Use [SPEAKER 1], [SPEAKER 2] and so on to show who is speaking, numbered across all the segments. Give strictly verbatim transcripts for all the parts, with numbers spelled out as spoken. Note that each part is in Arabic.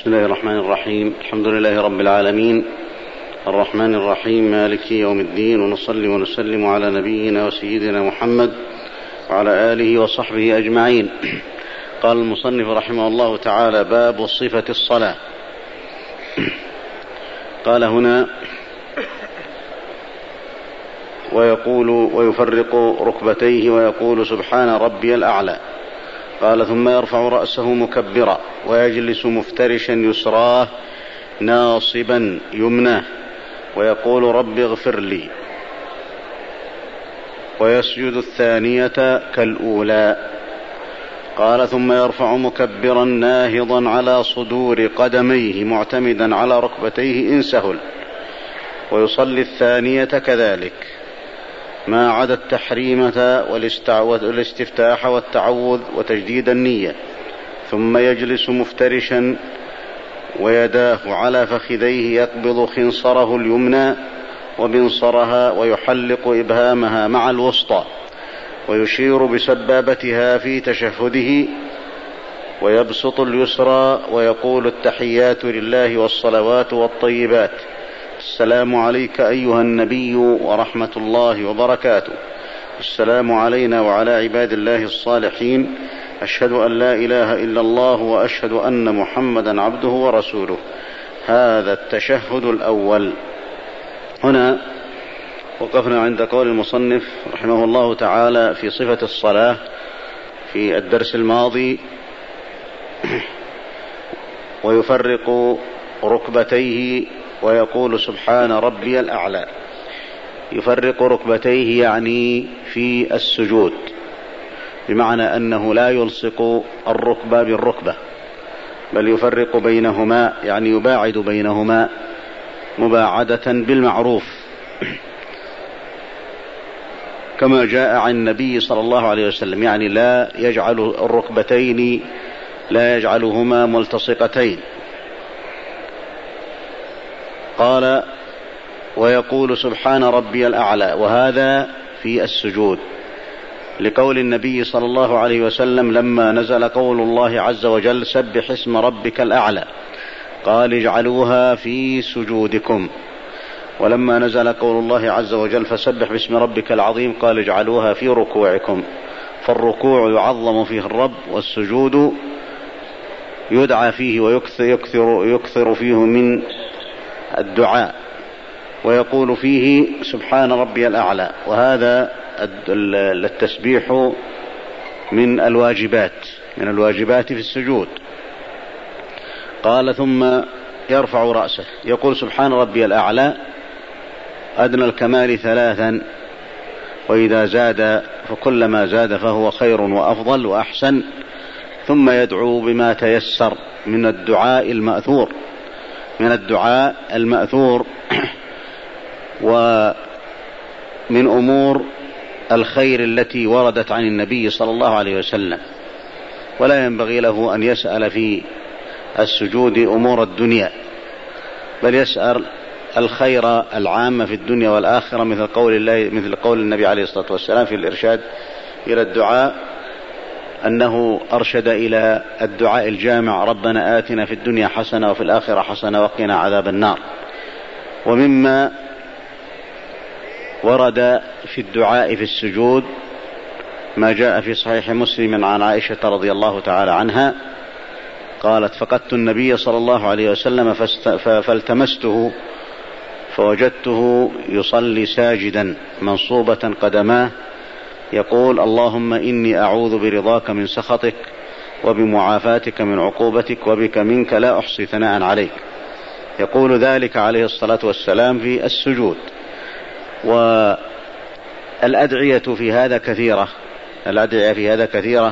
[SPEAKER 1] بسم الله الرحمن الرحيم. الحمد لله رب العالمين الرحمن الرحيم مالك يوم الدين، ونصلي ونسلم على نبينا وسيدنا محمد وعلى آله وصحبه أجمعين. قال المصنف رحمه الله تعالى: باب صفة الصلاة. قال هنا: ويقول ويفرق ركبتيه ويقول سبحان ربي الأعلى. قال: ثم يرفع رأسه مكبرا ويجلس مفترشا يسراه ناصبا يمناه ويقول رب اغفر لي، ويسجد الثانية كالأولى. قال: ثم يرفع مكبرا ناهضا على صدور قدميه معتمدا على ركبتيه إن سهل، ويصلي الثانية كذلك ما عدا التحريمة والاستفتاح والتعوذ وتجديد النية، ثم يجلس مفترشا ويداه على فخذيه يقبض خنصره اليمنى وبنصرها ويحلق إبهامها مع الوسطى ويشير بسبابتها في تشهده، ويبسط اليسرى ويقول التحيات لله والصلوات والطيبات، السلام عليك أيها النبي ورحمة الله وبركاته، السلام علينا وعلى عباد الله الصالحين، أشهد أن لا إله إلا الله وأشهد أن محمدا عبده ورسوله. هذا التشهد الأول. هنا وقفنا عند قول المصنف رحمه الله تعالى في صفة الصلاة في الدرس الماضي: ويفرق ركبتيه ويقول سبحان ربي الأعلى. يفرق ركبتيه يعني في السجود، بمعنى أنه لا يلصق الركبة بالركبة، بل يفرق بينهما، يعني يباعد بينهما مباعدة بالمعروف، كما جاء عن النبي صلى الله عليه وسلم، يعني لا يجعل الركبتين لا يجعلهما ملتصقتين. قال: ويقول سبحان ربي الأعلى، وهذا في السجود، لقول النبي صلى الله عليه وسلم لما نزل قول الله عز وجل: سبح اسم ربك الأعلى، قال: اجعلوها في سجودكم. ولما نزل قول الله عز وجل: فسبح باسم ربك العظيم، قال: اجعلوها في ركوعكم. فالركوع يعظم فيه الرب، والسجود يدعى فيه ويكثر يكثر, يكثر فيه من الدعاء، ويقول فيه سبحان ربي الأعلى. وهذا التسبيح من الواجبات من الواجبات في السجود. قال: ثم يرفع رأسه يقول سبحان ربي الأعلى أدنى الكمال ثلاثا، وإذا زاد فكلما زاد فهو خير وأفضل وأحسن. ثم يدعو بما تيسر من الدعاء المأثور من الدعاء المأثور ومن أمور الخير التي وردت عن النبي صلى الله عليه وسلم. ولا ينبغي له أن يسأل في السجود أمور الدنيا، بل يسأل الخير العام في الدنيا والآخرة، مثل قول الله مثل قول النبي عليه الصلاة والسلام في الإرشاد إلى الدعاء، أنه أرشد إلى الدعاء الجامع: ربنا آتنا في الدنيا حسنة وفي الآخرة حسنة وقنا عذاب النار. ومما ورد في الدعاء في السجود ما جاء في صحيح مسلم عن عائشة رضي الله تعالى عنها قالت: فقدت النبي صلى الله عليه وسلم فالتمسته فوجدته يصلي ساجدا منصوبة قدماه يقول: اللهم إني أعوذ برضاك من سخطك وبمعافاتك من عقوبتك وبك منك لا أحصي ثناء عليك. يقول ذلك عليه الصلاة والسلام في السجود. والأدعية في هذا كثيرة الأدعية في هذا كثيرة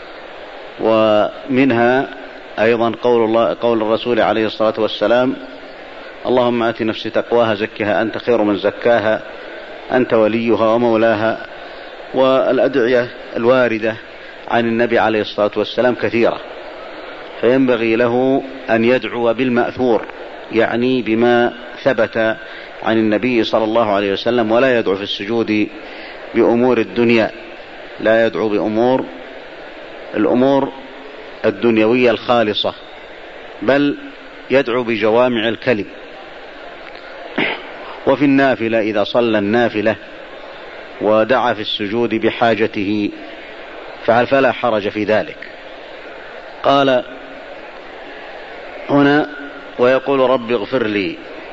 [SPEAKER 1] ومنها أيضا قول الله قول الرسول عليه الصلاة والسلام: اللهم آت نفسي تقواها زكها أنت خير من زكاها أنت وليها ومولاها. والأدعية الواردة عن النبي عليه الصلاة والسلام كثيرة، فينبغي له أن يدعو بالمأثور، يعني بما ثبت عن النبي صلى الله عليه وسلم، ولا يدعو في السجود بأمور الدنيا، لا يدعو بأمور الأمور الدنيوية الخالصة، بل يدعو بجوامع الكلم. وفي النافلة إذا صلى النافلة ودعا في السجود بحاجته فلا حرج في ذلك. قال هنا ويقول رب اغفر لي،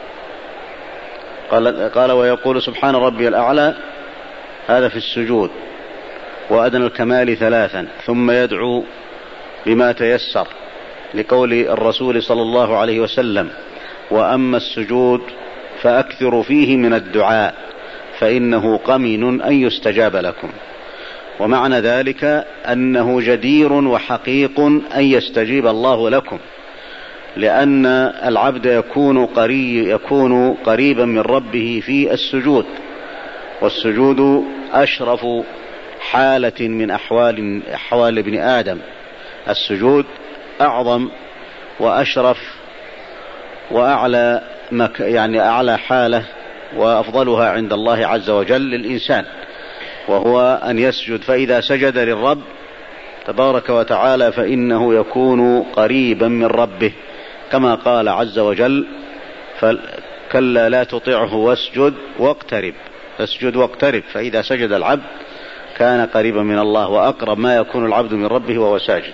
[SPEAKER 1] قال, قال ويقول سبحان ربي الأعلى، هذا في السجود وأدنى الكمال ثلاثا، ثم يدعو بما تيسر لقول الرسول صلى الله عليه وسلم وأما السجود فأكثر فيه من الدعاء فإنه قمن أن يستجاب لكم. ومعنى ذلك أنه جدير وحقيق أن يستجيب الله لكم، لأن العبد يكون قريب يكون قريبا من ربه في السجود، والسجود أشرف حالة من أحوال أحوال ابن آدم. السجود أعظم وأشرف وأعلى مك يعني أعلى حالة وأفضلها عند الله عز وجل للإنسان، وهو أن يسجد. فإذا سجد للرب تبارك وتعالى فإنه يكون قريبا من ربه، كما قال عز وجل فكلا لا تطعه واسجد واقترب، فاسجد واقترب. فإذا سجد العبد كان قريبا من الله، وأقرب ما يكون العبد من ربه وهو ساجد.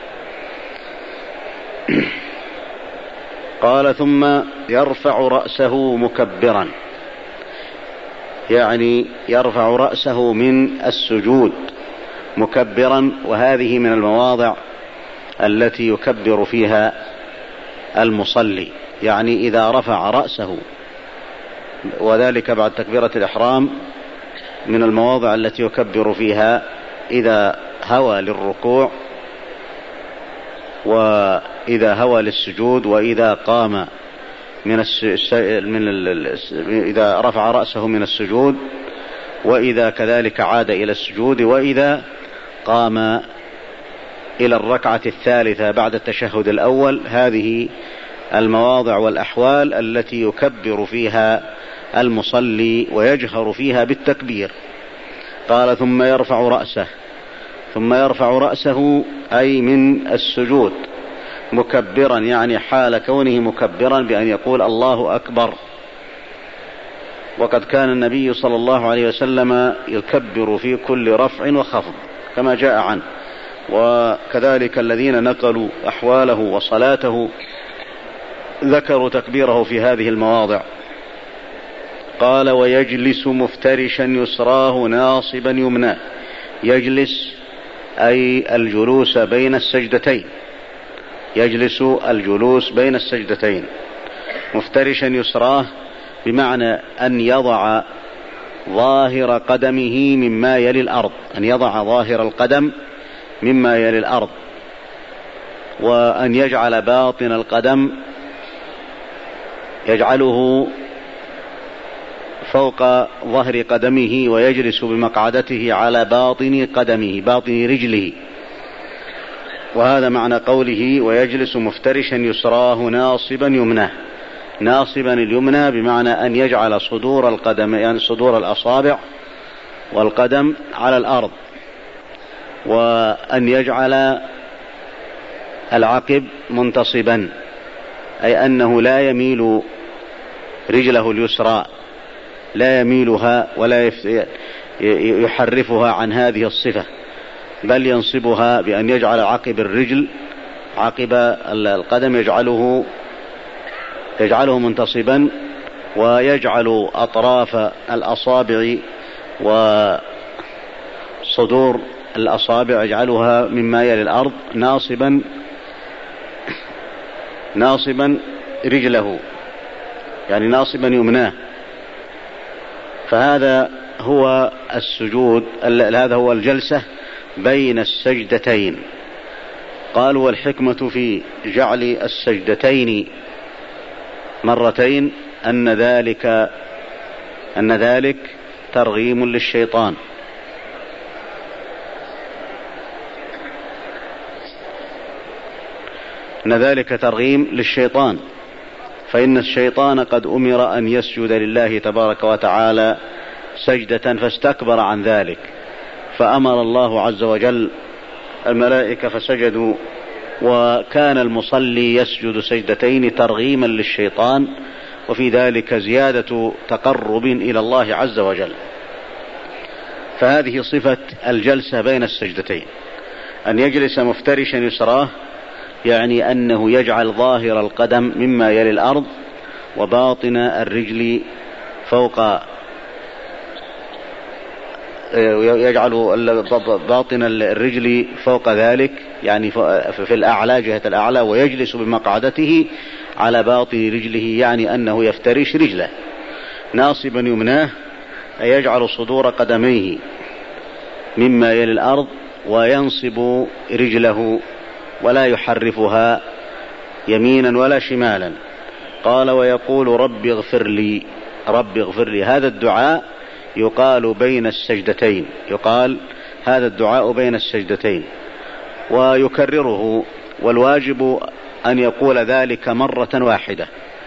[SPEAKER 1] قال ثم يرفع رأسه مكبرا، يعني يرفع رأسه من السجود مكبرا، وهذه من المواضع التي يكبر فيها المصلي، يعني إذا رفع رأسه، وذلك بعد تكبيرة الإحرام من المواضع التي يكبر فيها إذا هوى للركوع وإذا هوى للسجود وإذا قام من, الس... من ال... إذا رفع رأسه من السجود، وإذا كذلك عاد إلى السجود، وإذا قام إلى الركعة الثالثة بعد التشهد الأول. هذه المواضع والأحوال التي يكبر فيها المصلي ويجهر فيها بالتكبير. قال ثم يرفع رأسه، ثم يرفع رأسه أي من السجود مكبرا، يعني حال كونه مكبرا بأن يقول الله أكبر. وقد كان النبي صلى الله عليه وسلم يكبر في كل رفع وخفض كما جاء عنه، وكذلك الذين نقلوا أحواله وصلاته ذكروا تكبيره في هذه المواضع. قال ويجلس مفترشا يسراه ناصبا يمناه، يجلس أي الجلوس بين السجدتين، يجلس الجلوس بين السجدتين. مفترشا يسراه بمعنى أن يضع ظاهر قدمه مما يلي الأرض، أن يضع ظاهر القدم مما يلي الأرض، وأن يجعل باطن القدم يجعله فوق ظهر قدمه، ويجلس بمقعدته على باطن قدمه باطن رجله. وهذا معنى قوله ويجلس مفترشا يسراه ناصبا يمناه. ناصبا اليمنى بمعنى أن يجعل صدور القدم يعني صدور الأصابع والقدم على الأرض، وأن يجعل العقب منتصبا، أي أنه لا يميل رجله اليسرى، لا يميلها ولا يحرفها عن هذه الصفة، بل ينصبها بأن يجعل عقب الرجل عقب القدم يجعله يجعله منتصبا، ويجعل أطراف الأصابع وصدور الأصابع يجعلها مما يلي الأرض ناصبا ناصبا رجله، يعني ناصبا يمناه. فهذا هو السجود، هذا هو الجلسة بين السجدتين. قالوا والحكمة في جعل السجدتين مرتين أن ذلك أن ذلك ترغيم للشيطان، أن ذلك ترغيم للشيطان، فإن الشيطان قد أمر أن يسجد لله تبارك وتعالى سجدة فاستكبر عن ذلك، فأمر الله عز وجل الملائكة فسجدوا وكان المصلي يسجد سجدتين ترغيما للشيطان، وفي ذلك زيادة تقرب إلى الله عز وجل. فهذه صفة الجلسة بين السجدتين، أن يجلس مفترشا يسراه، يعني أنه يجعل ظاهر القدم مما يلي الأرض وباطن الرجل فوق، يجعل باطن الرجل فوق ذلك، يعني في الأعلى جهة الأعلى، ويجلس بمقعدته على باطن رجله، يعني أنه يفترش رجله ناصبا يمناه، أي يجعل صدور قدميه مما يلي الأرض وينصب رجله ولا يحرفها يمينا ولا شمالا. قال ويقول رب اغفر لي، رب اغفر لي. هذا الدعاء يقال بين السجدتين، يقال هذا الدعاء بين السجدتين ويكرره، والواجب أن يقول ذلك مرة واحدة،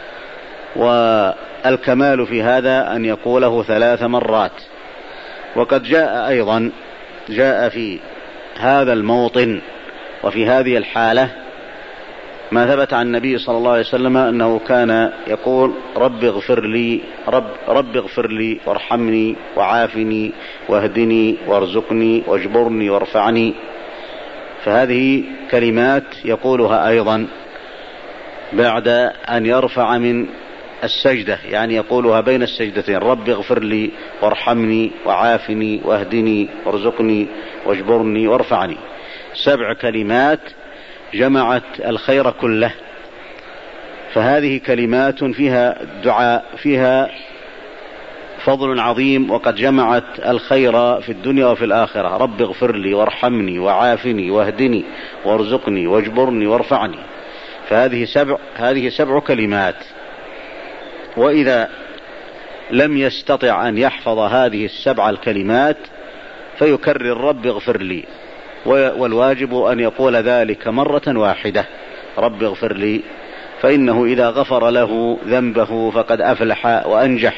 [SPEAKER 1] والكمال في هذا أن يقوله ثلاث مرات. وقد جاء أيضا جاء في هذا الموطن وفي هذه الحالة ما ثبت عن النبي صلى الله عليه وسلم أنه كان يقول رب اغفر لي، رب, رب اغفر لي وارحمني وعافني واهدني وارزقني واجبرني وارفعني. فهذه كلمات يقولها أيضا بعد أن يرفع من السجدة، يعني يقولها بين السجدتين، رب اغفر لي وارحمني وعافني واهدني وارزقني واجبرني وارفعني. سبع كلمات جمعت الخير كله. فهذه كلمات فيها دعاء، فيها فضل عظيم، وقد جمعت الخير في الدنيا وفي الآخرة. رب اغفر لي وارحمني وعافني واهدني وارزقني واجبرني وارفعني. فهذه سبع هذه سبع كلمات. وإذا لم يستطع أن يحفظ هذه السبع الكلمات فيكرر رب اغفر لي، والواجب أن يقول ذلك مرة واحدة، رب اغفر لي، فإنه إذا غفر له ذنبه فقد أفلح وأنجح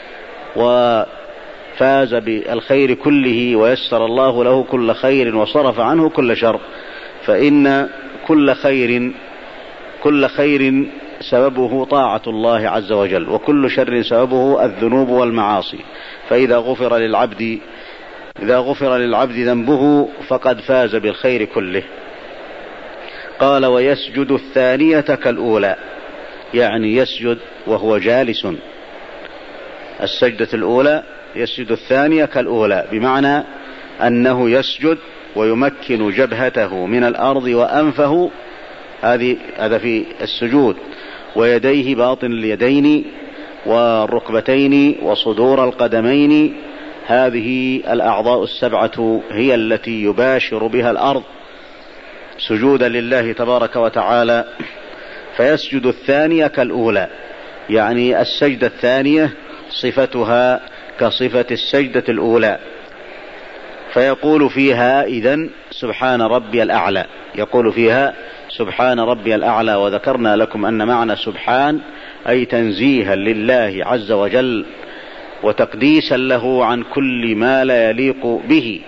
[SPEAKER 1] وفاز بالخير كله، ويسر الله له كل خير وصرف عنه كل شر. فإن كل خير كل خير سببه طاعة الله عز وجل، وكل شر سببه الذنوب والمعاصي. فإذا غفر للعبد إذا غفر للعبد ذنبه فقد فاز بالخير كله. قال ويسجد الثانية كالأولى، يعني يسجد وهو جالس. السجدة الأولى يسجد الثانية كالأولى، بمعنى أنه يسجد ويمكن جبهته من الأرض وأنفه، هذا في السجود، ويديه باطن اليدين والركبتين وصدور القدمين. هذه الأعضاء السبعة هي التي يباشر بها الأرض سجودا لله تبارك وتعالى. فيسجد الثانية كالأولى، يعني السجدة الثانية صفتها كصفة السجدة الأولى. فيقول فيها إذن سبحان ربي الأعلى، يقول فيها سبحان ربي الأعلى. وذكرنا لكم أن معنى سبحان أي تنزيها لله عز وجل وتقديسا له عن كل ما لا يليق به،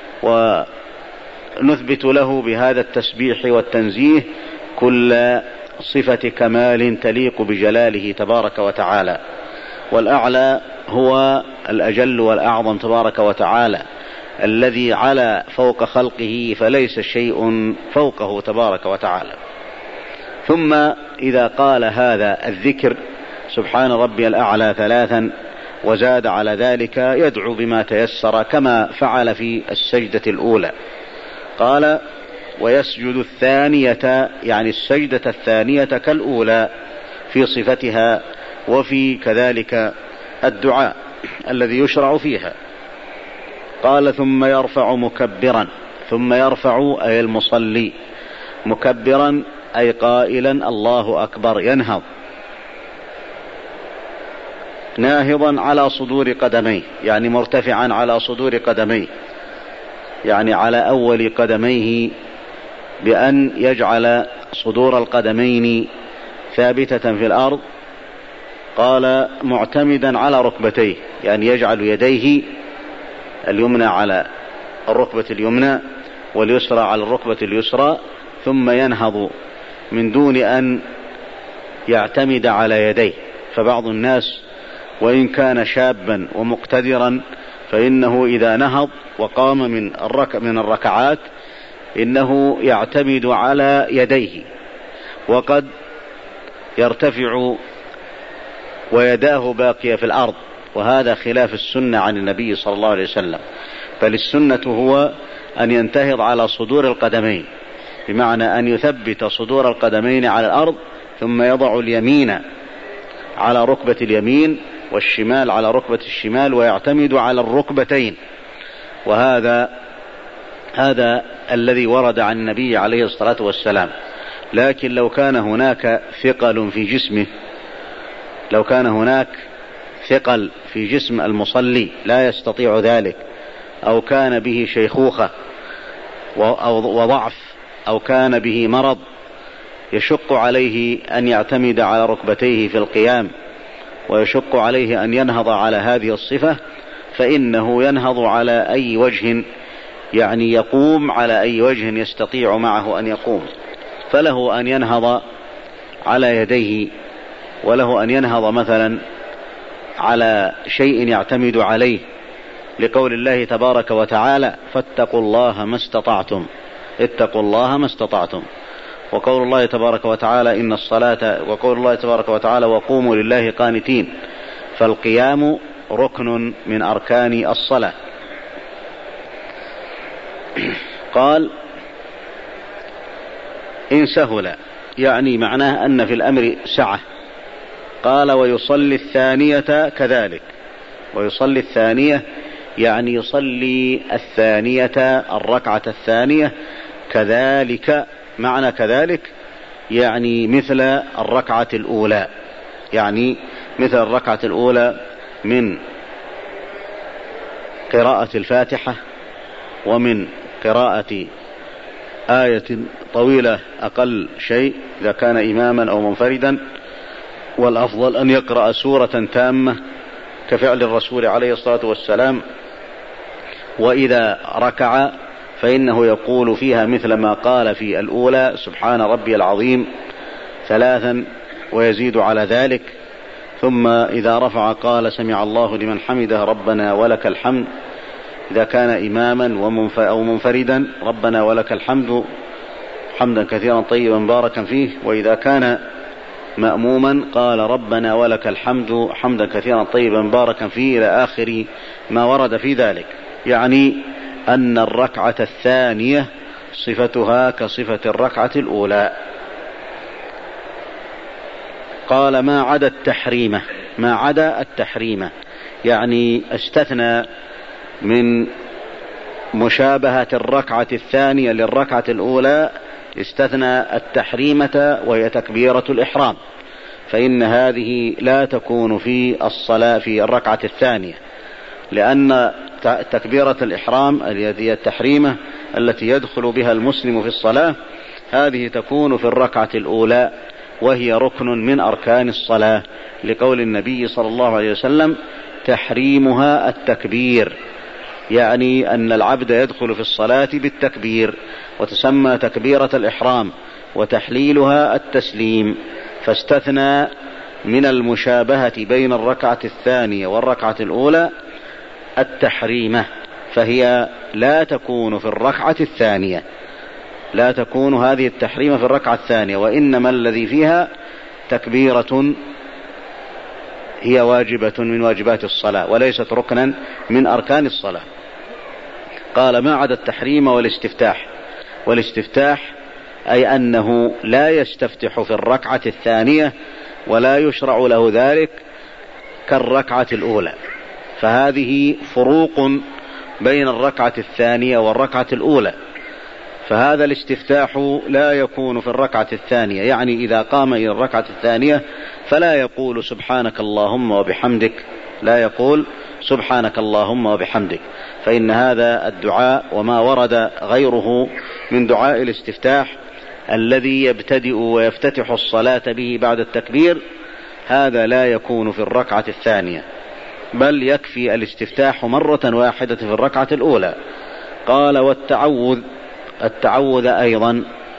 [SPEAKER 1] ونثبت له بهذا التسبيح والتنزيه كل صفة كمال تليق بجلاله تبارك وتعالى. والأعلى هو الأجل والأعظم تبارك وتعالى، الذي على فوق خلقه فليس شيء فوقه تبارك وتعالى. ثم إذا قال هذا الذكر سبحان ربي الأعلى ثلاثا وزاد على ذلك يدعو بما تيسر كما فعل في السجدة الأولى. قال ويسجد الثانية، يعني السجدة الثانية كالأولى في صفتها وفي كذلك الدعاء الذي يشرع فيها. قال ثم يرفع مكبرا، ثم يرفع أي المصلي مكبرا أي قائلا الله أكبر، ينهض ناهضا على صدور قدميه، يعني مرتفعا على صدور قدميه، يعني على أول قدميه، بأن يجعل صدور القدمين ثابتة في الأرض. قال معتمدا على ركبتيه، يعني يجعل يديه اليمنى على الركبة اليمنى واليسرى على الركبة اليسرى، ثم ينهض من دون أن يعتمد على يديه. فبعض الناس وإن كان شابا ومقتدرا فإنه إذا نهض وقام من الرك من الركعات إنه يعتمد على يديه، وقد يرتفع ويداه باقية في الأرض، وهذا خلاف السنة عن النبي صلى الله عليه وسلم. فالسنة هو أن ينتهض على صدور القدمين، بمعنى أن يثبت صدور القدمين على الأرض، ثم يضع اليمين على ركبة اليمين والشمال على ركبة الشمال، ويعتمد على الركبتين. وهذا هذا الذي ورد عن النبي عليه الصلاة والسلام. لكن لو كان هناك ثقل في جسمه، لو كان هناك ثقل في جسم المصلي لا يستطيع ذلك، أو كان به شيخوخة وضعف، أو كان به مرض يشق عليه أن يعتمد على ركبتيه في القيام، ويشق عليه أن ينهض على هذه الصفة، فإنه ينهض على أي وجه، يعني يقوم على أي وجه يستطيع معه أن يقوم. فله أن ينهض على يديه، وله أن ينهض مثلا على شيء يعتمد عليه، لقول الله تبارك وتعالى: فاتقوا الله ما استطعتم، اتقوا الله ما استطعتم. وقول الله تبارك وتعالى: إن الصلاة، وقول الله تبارك وتعالى: وقوموا لله قانتين. فالقيام ركن من أركان الصلاة. قال: إن سهل، يعني معناه أن في الأمر سعة. قال: ويصلي الثانية كذلك. ويصلي الثانية يعني يصلي الثانية الركعة الثانية كذلك. معنى كذلك يعني مثل الركعة الأولى، يعني مثل الركعة الأولى من قراءة الفاتحة، ومن قراءة آية طويلة أقل شيء إذا كان إماما أو منفردا، والأفضل أن يقرأ سورة تامة كفعل الرسول عليه الصلاة والسلام. وإذا ركع فإنه يقول فيها مثل ما قال في الأولى: سبحان ربي العظيم ثلاثا، ويزيد على ذلك. ثم إذا رفع قال: سمع الله لمن حمده ربنا ولك الحمد، إذا كان إماما أو منفردا: ربنا ولك الحمد حمدا كثيرا طيبا باركا فيه. وإذا كان مأموما قال: ربنا ولك الحمد حمدا كثيرا طيبا باركا فيه، إلى آخر ما ورد في ذلك. يعني أن الركعة الثانية صفتها كصفة الركعة الأولى. قال: ما عدا التحريمة. ما عدا التحريمة يعني استثنى من مشابهة الركعة الثانية للركعة الأولى، استثنى التحريمة وهي تكبيرة الإحرام، فإن هذه لا تكون في الصلاة في الركعة الثانية، لأن تكبيرة الإحرام التي هي التحريمة التي يدخل بها المسلم في الصلاة، هذه تكون في الركعة الأولى، وهي ركن من أركان الصلاة، لقول النبي صلى الله عليه وسلم: تحريمها التكبير، يعني أن العبد يدخل في الصلاة بالتكبير، وتسمى تكبيرة الإحرام، وتحليلها التسليم. فاستثنى من المشابهة بين الركعة الثانية والركعة الأولى التحريمة، فهي لا تكون في الركعة الثانية، لا تكون هذه التحريمة في الركعة الثانية، وإنما الذي فيها تكبيرة هي واجبة من واجبات الصلاة، وليست ركنا من أركان الصلاة. قال: ما عدا التحريم والاستفتاح. والاستفتاح أي أنه لا يستفتح في الركعة الثانية، ولا يشرع له ذلك كالركعة الأولى. فهذه فروق بين الركعة الثانية والركعة الأولى. فهذا الاستفتاح لا يكون في الركعة الثانية، يعني إذا قام إلى الركعة الثانية فلا يقول: سبحانك اللهم وبحمدك، لا يقول: سبحانك اللهم وبحمدك، فإن هذا الدعاء وما ورد غيره من دعاء الاستفتاح الذي يبتدئ ويفتتح الصلاة به بعد التكبير، هذا لا يكون في الركعة الثانية، بل يكفي الاستفتاح مرة واحدة في الركعة الأولى. قال: والتعوذ. التعوذ أيضا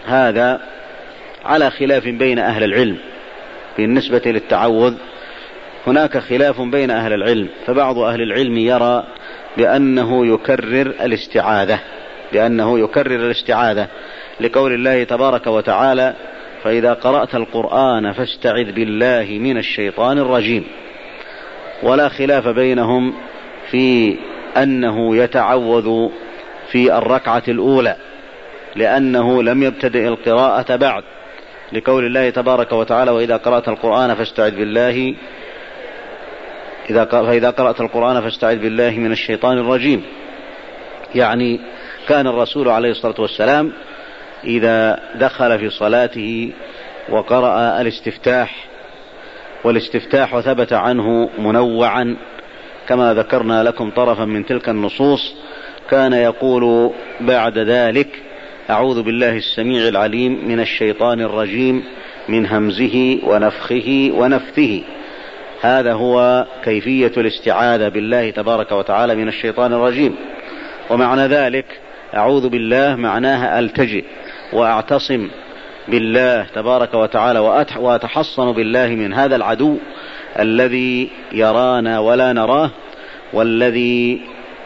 [SPEAKER 1] هذا على خلاف بين أهل العلم بالنسبة للتعوذ. هناك خلاف بين أهل العلم، فبعض أهل العلم يرى بأنه يكرر الاستعاذة بأنه يكرر الاستعاذة لقول الله تبارك وتعالى: فإذا قرأت القرآن فاستعذ بالله من الشيطان الرجيم. ولا خلاف بينهم في أنه يتعوذ في الركعة الأولى، لأنه لم يبتدئ القراءة بعد، لقول الله تبارك وتعالى: وإذا قرأت القرآن فاستعذ بالله إذا فإذا قرأت القرآن فاستعذ بالله من الشيطان الرجيم. يعني كان الرسول عليه الصلاة والسلام إذا دخل في صلاته وقرأ الاستفتاح، والاستفتاح ثبت عنه منوعا كما ذكرنا لكم طرفا من تلك النصوص، كان يقول بعد ذلك: أعوذ بالله السميع العليم من الشيطان الرجيم من همزه ونفخه ونفثه. هذا هو كيفية الاستعاذة بالله تبارك وتعالى من الشيطان الرجيم. ومعنى ذلك أعوذ بالله معناها ألتجئ وأعتصم بالله تبارك وتعالى وأتحصن بالله من هذا العدو الذي يرانا ولا نراه، والذي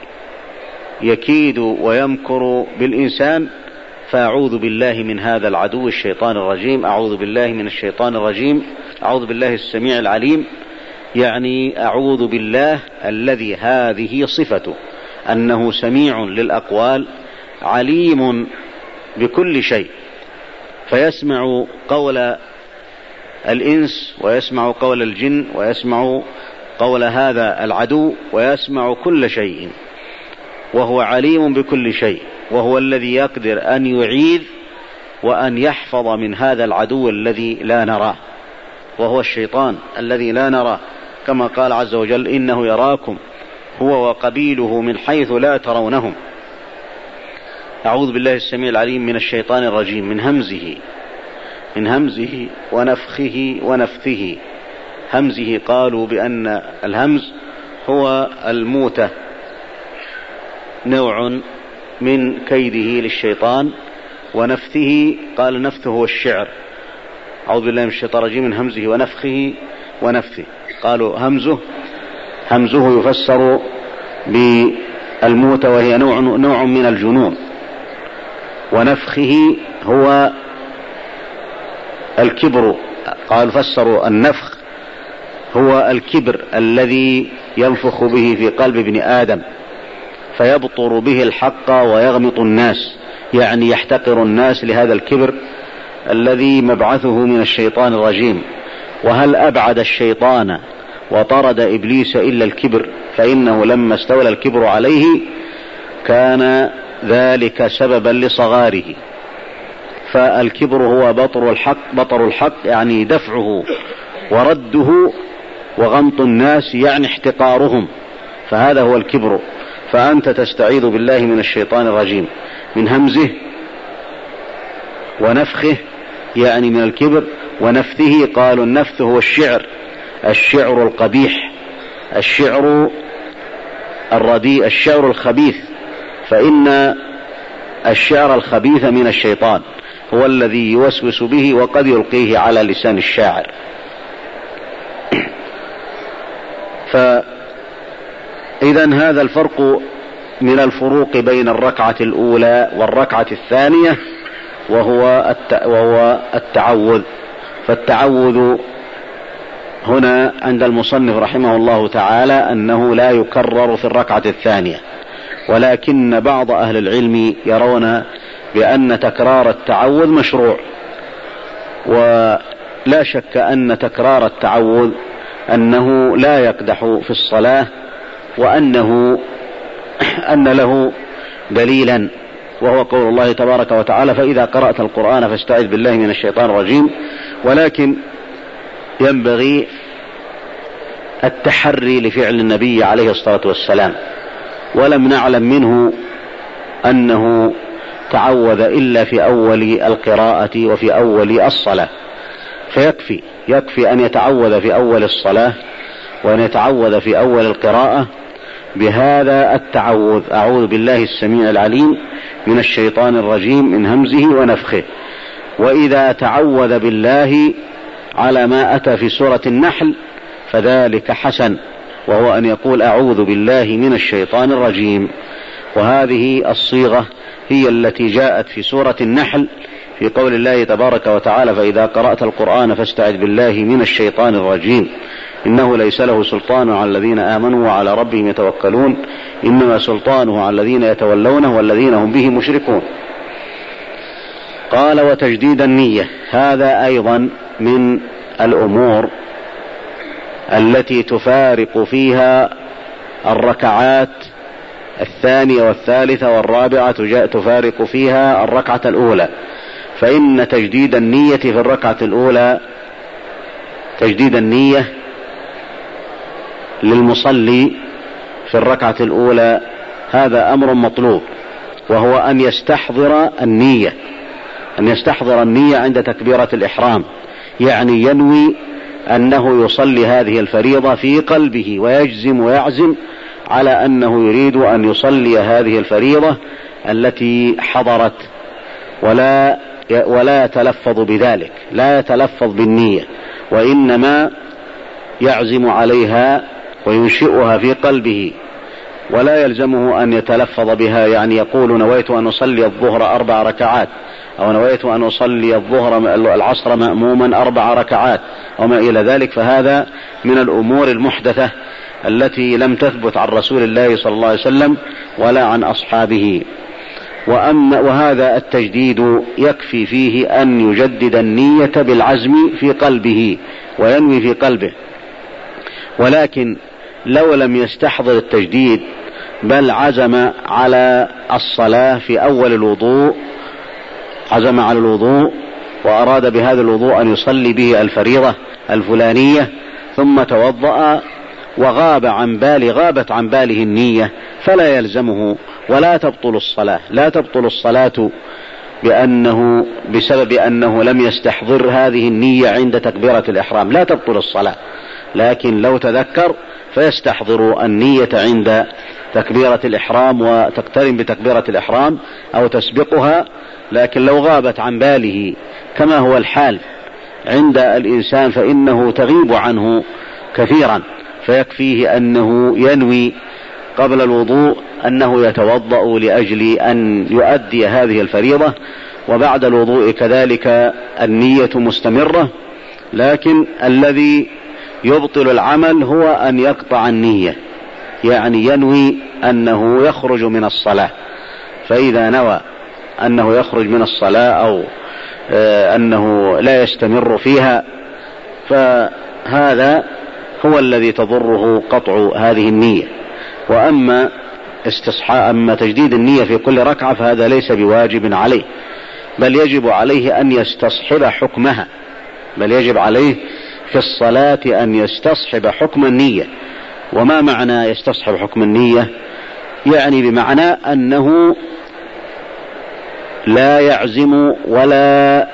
[SPEAKER 1] يكيد ويمكر بالإنسان. فأعوذ بالله من هذا العدو الشيطان الرجيم، أعوذ بالله من الشيطان الرجيم، أعوذ بالله السميع العليم، يعني أعوذ بالله الذي هذه صفته، أنه سميع للأقوال عليم بكل شيء، فيسمع قول الإنس ويسمع قول الجن ويسمع قول هذا العدو ويسمع كل شيء، وهو عليم بكل شيء، وهو الذي يقدر أن يعيذ وأن يحفظ من هذا العدو الذي لا نراه، وهو الشيطان الذي لا نراه، كما قال عز وجل: إنه يراكم هو وقبيله من حيث لا ترونهم. أعوذ بالله السميع العليم من الشيطان الرجيم من همزه من همزه ونفخه ونفثه. همزه قالوا بأن الهمز هو الموتة، نوع من كيده للشيطان، ونفثه قال نفثه هو الشعر. أعوذ بالله من الشيطان الرجيم من همزه ونفخه ونفثه. قالوا همزه همزه يفسر بالموتة وهي نوع, نوع من الجنون، ونفخه هو الكبر. قال فسروا النفخ هو الكبر الذي ينفخ به في قلب ابن آدم فيبطر به الحق ويغمط الناس، يعني يحتقر الناس لهذا الكبر الذي مبعثه من الشيطان الرجيم. وهل أبعد الشيطان وطرد إبليس إلا الكبر؟ فإنه لما استولى الكبر عليه كان ذلك سببا لصغاره. فالكبر هو بطر الحق بطر الحق يعني دفعه ورده، وغمط الناس يعني احتقارهم، فهذا هو الكبر. فأنت تستعيذ بالله من الشيطان الرجيم من همزه ونفخه يعني من الكبر، ونفثه قالوا النفث هو الشعر، الشعر القبيح، الشعر الرديء، الشعر الخبيث، فإن الشعر الخبيث من الشيطان هو الذي يوسوس به وقد يلقيه على لسان الشاعر. فإذن هذا الفرق من الفروق بين الركعة الأولى والركعة الثانية، وهو وهو التعوذ. فالتعوذ هنا عند المصنف رحمه الله تعالى أنه لا يكرر في الركعة الثانية، ولكن بعض أهل العلم يرون بأن تكرار التعوذ مشروع. ولا شك أن تكرار التعوذ أنه لا يقدح في الصلاة، وأنه أن له دليلا، وهو قول الله تبارك وتعالى: فإذا قرأت القرآن فاستعذ بالله من الشيطان الرجيم. ولكن ينبغي التحري لفعل النبي عليه الصلاة والسلام، ولم نعلم منه أنه تعوذ إلا في أول القراءة وفي أول الصلاة، فيكفي يكفي أن يتعوذ في أول الصلاة وأن يتعوذ في أول القراءة بهذا التعوذ: أعوذ بالله السميع العليم من الشيطان الرجيم من همزه ونفخه. وإذا تعوذ بالله على ما أتى في سورة النحل فذلك حسن، وهو أن يقول أعوذ بالله من الشيطان الرجيم. وهذه الصيغة هي التي جاءت في سورة النحل في قول الله تبارك وتعالى فإذا قرأت القرآن فاستعذ بالله من الشيطان الرجيم إنه ليس له سلطان على الذين آمنوا وعلى ربهم يتوكلون إنما سلطانه على الذين يتولونه والذين هم به مشركون. قال وتجديد النية، هذا أيضا من الأمور التي تفارق فيها الركعات الثانية والثالثة والرابعة، تفارق فيها الركعة الأولى. فإن تجديد النية في الركعة الأولى، تجديد النية للمصلي في الركعة الأولى هذا أمر مطلوب، وهو أن يستحضر النية، أن يستحضر النية عند تكبيرة الإحرام، يعني ينوي أنه يصلي هذه الفريضة في قلبه ويجزم ويعزم على أنه يريد أن يصلي هذه الفريضة التي حضرت، ولا ولا يتلفظ بذلك، لا يتلفظ بالنية، وإنما يعزم عليها وينشئها في قلبه، ولا يلزمه أن يتلفظ بها، يعني يقول نويت أن أصلي الظهر أربع ركعات، أو نويت أن أصلي الظهر العصر مأموما أربع ركعات وما إلى ذلك، فهذا من الأمور المحدثة التي لم تثبت عن رسول الله صلى الله عليه وسلم ولا عن أصحابه. وأما وهذا التجديد يكفي فيه أن يجدد النية بالعزم في قلبه وينوي في قلبه، ولكن لو لم يستحضر التجديد بل عزم على الصلاة في أول الوضوء، عزم على الوضوء وأراد بهذا الوضوء أن يصلي به الفريضة الفلانية، ثم توضأ وغاب عن باله غابت عن باله النية، فلا يلزمه ولا تبطل الصلاة، لا تبطل الصلاة بأنه بسبب أنه لم يستحضر هذه النية عند تكبيرة الإحرام، لا تبطل الصلاة، لكن لو تذكر فيستحضر النية عند تكبيرة الإحرام وتقترن بتكبيرة الإحرام أو تسبقها. لكن لو غابت عن باله كما هو الحال عند الإنسان فإنه تغيب عنه كثيرا، فيكفيه أنه ينوي قبل الوضوء أنه يتوضأ لأجل أن يؤدي هذه الفريضة، وبعد الوضوء كذلك النية مستمرة، لكن الذي يبطل العمل هو أن يقطع النية، يعني ينوي أنه يخرج من الصلاة، فإذا نوى أنه يخرج من الصلاة أو أنه لا يستمر فيها فهذا هو الذي تضره قطع هذه النية. وأما استصحاء أما تجديد النية في كل ركعة فهذا ليس بواجب عليه، بل يجب عليه أن يستصحب حكمها، بل يجب عليه في الصلاة أن يستصحب حكم النية. وما معنى يستصحب حكم النية؟ يعني بمعنى أنه لا يعزم ولا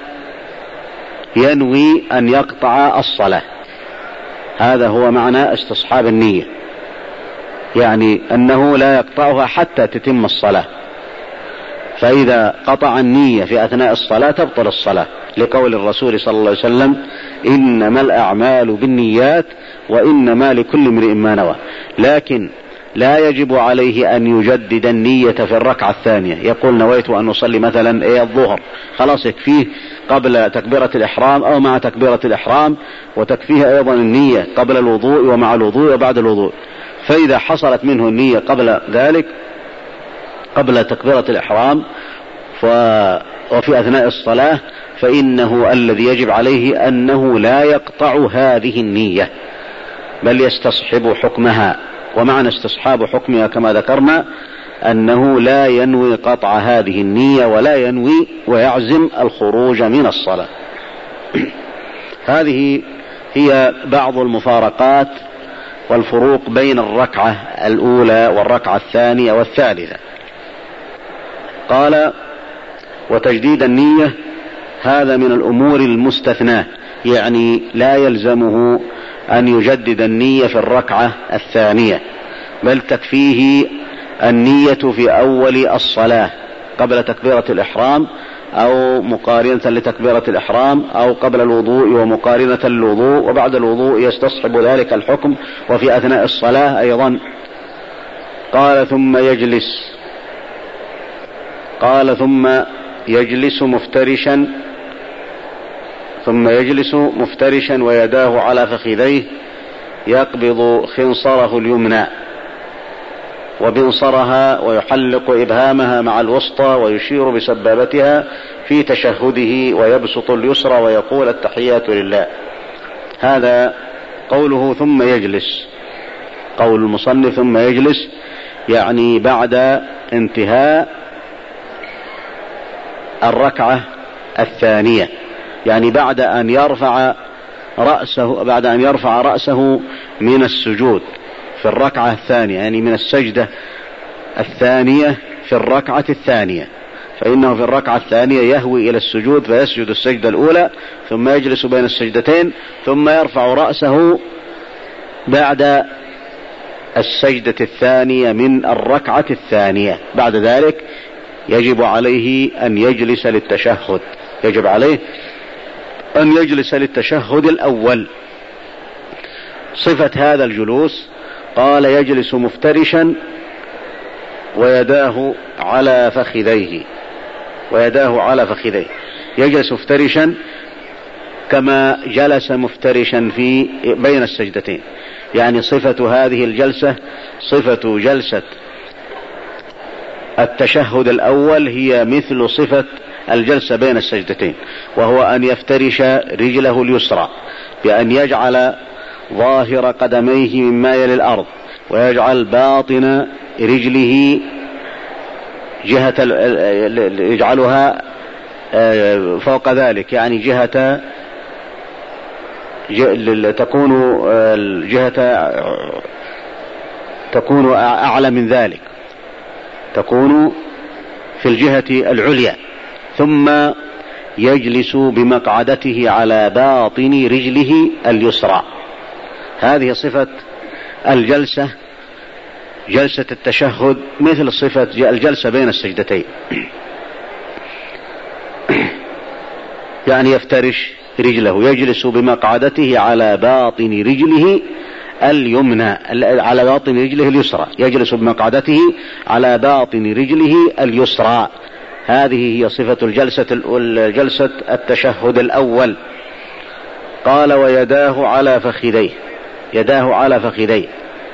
[SPEAKER 1] ينوي أن يقطع الصلاة، هذا هو معنى استصحاب النية، يعني أنه لا يقطعها حتى تتم الصلاة، فإذا قطع النية في أثناء الصلاة تبطل الصلاة، لقول الرسول صلى الله عليه وسلم إنما الأعمال بالنيات وإنما لكل امرئ ما نوى. لكن لا يجب عليه أن يجدد النية في الركعة الثانية، يقول نويت أن أصلي مثلا إيه الظهر، خلاص يكفيه قبل تكبيرة الإحرام أو مع تكبيرة الإحرام، وتكفيه أيضا النية قبل الوضوء ومع الوضوء وبعد الوضوء. فإذا حصلت منه النية قبل ذلك قبل تكبيرة الإحرام وفي أثناء الصلاة فإنه الذي يجب عليه أنه لا يقطع هذه النية بل يستصحب حكمها. ومعنى استصحاب حكمها كما ذكرنا أنه لا ينوي قطع هذه النية ولا ينوي ويعزم الخروج من الصلاة. هذه هي بعض المفارقات والفروق بين الركعة الأولى والركعة الثانية والثالثة. قال وتجديد النية هذا من الأمور المستثناة، يعني لا يلزمه أن يجدد النية في الركعة الثانية، بل تكفيه النية في أول الصلاة قبل تكبيرة الإحرام أو مقارنة لتكبيرة الإحرام، أو قبل الوضوء ومقارنة للوضوء، وبعد الوضوء يستصحب ذلك الحكم، وفي أثناء الصلاة أيضا. قال ثم يجلس قال ثم يجلس مفترشا ثم يجلس مفترشا ويداه على فخذيه، يقبض خنصره اليمنى وبنصرها، ويحلق إبهامها مع الوسطى، ويشير بسبابتها في تشهده، ويبسط اليسرى ويقول التحيات لله. هذا قوله ثم يجلس. قول المصنف ثم يجلس يعني بعد انتهاء الركعة الثانية، يعني بعد أن يرفع رأسه بعد أن يرفع رأسه من السجود في الركعة الثانية، يعني من السجدة الثانية في الركعة الثانية، فإنه في الركعة الثانية يهوي إلى السجود فيسجد السجدة الأولى، ثم يجلس بين السجدتين، ثم يرفع رأسه بعد السجدة الثانية من الركعة الثانية. بعد ذلك يجب عليه أن يجلس للتشهد يجب عليه أن يجلس للتشهد الأول. صفة هذا الجلوس قال يجلس مفترشا ويداه على فخذيه ويداه على فخذيه يجلس مفترشا كما جلس مفترشا في بين السجدتين، يعني صفة هذه الجلسة صفة جلسة التشهد الأول هي مثل صفة الجلسة بين السجدتين، وهو أن يفترش رجله اليسرى بأن يجعل ظاهر قدميه مما يلي الأرض، ويجعل باطن رجله جهة يجعلها فوق ذلك، يعني جهة تكون الجهة تكون أعلى من ذلك، تكون في الجهة العليا. ثم يجلس بمقعدته على باطن رجله اليسرى. هذه صفة الجلسة، جلسة التشهد، مثل صفة الجلسة بين السجدتين، يعني يفترش رجله، يجلس بمقعدته على باطن رجله اليمنى على باطن رجله اليسرى يجلس بمقعدته على باطن رجله اليسرى. هذه هي صفة الجلسة الجلسة التشهد الأول. قال ويداه على فخذيه يداه على فخذيه.